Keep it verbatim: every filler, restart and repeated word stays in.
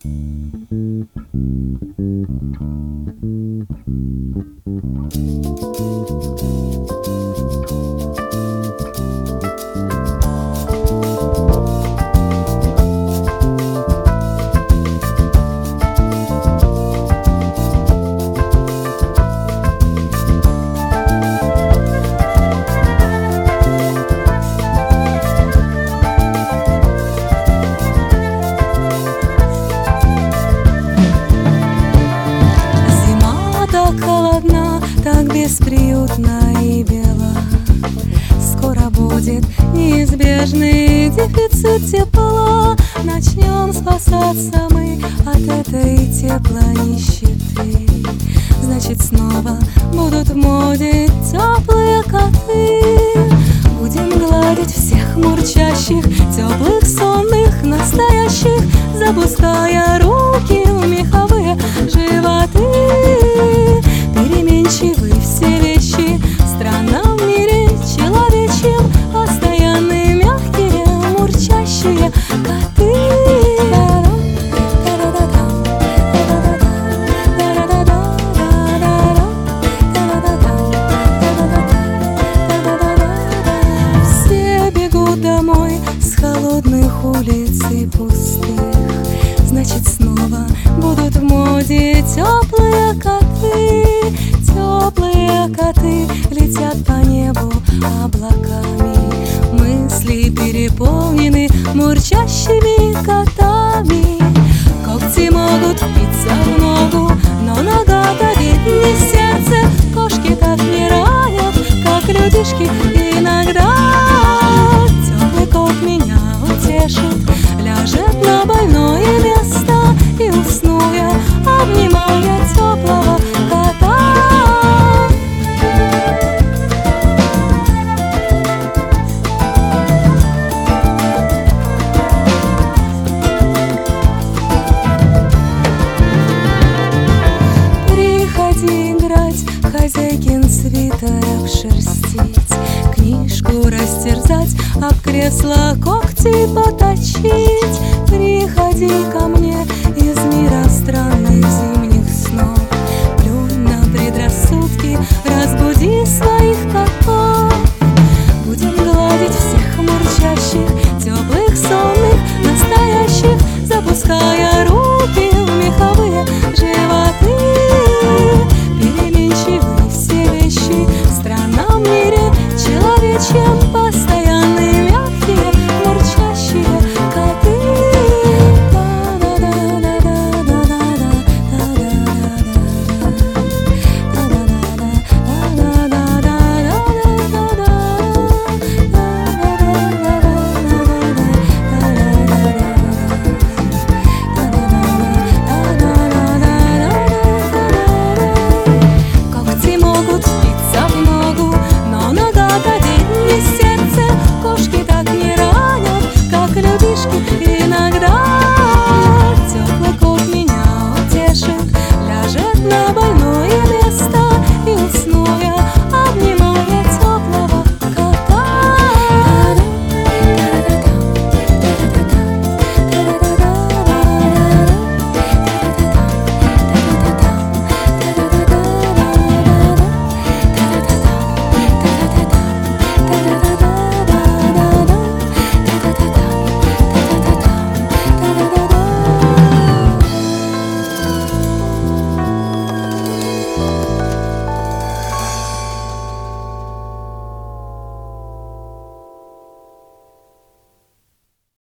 Так бесприютно и бело. Скоро будет неизбежный дефицит тепла. Начнем спасаться мы от этой теплонищеты. Значит, снова будут в моде теплые коты. Будем гладить всех мурчащих, теплых, сонных, настоящих, запуская руки в меховые животы. Переменчивы все вещи в странном мире человечьем, постоянные, мягкие, мурчащие коты. Все бегут домой с холодных улиц и пустых. Значит, снова будут в моде теплые коты. Теплые коты летят по небу облаками. Мысли переполнены мурчащими котами. Когти могут впиться в ногу, но нога-то ведь не сердце. Кошки так не ранят, как людишки иногда. Теплый кот меня утешит, ляжет на больное место, и усну я, обнимая теплого кота. Приходи играть, хозяйкин свитер обшерстить, книжку растерзать, об кресло когти поточить. Приходи ко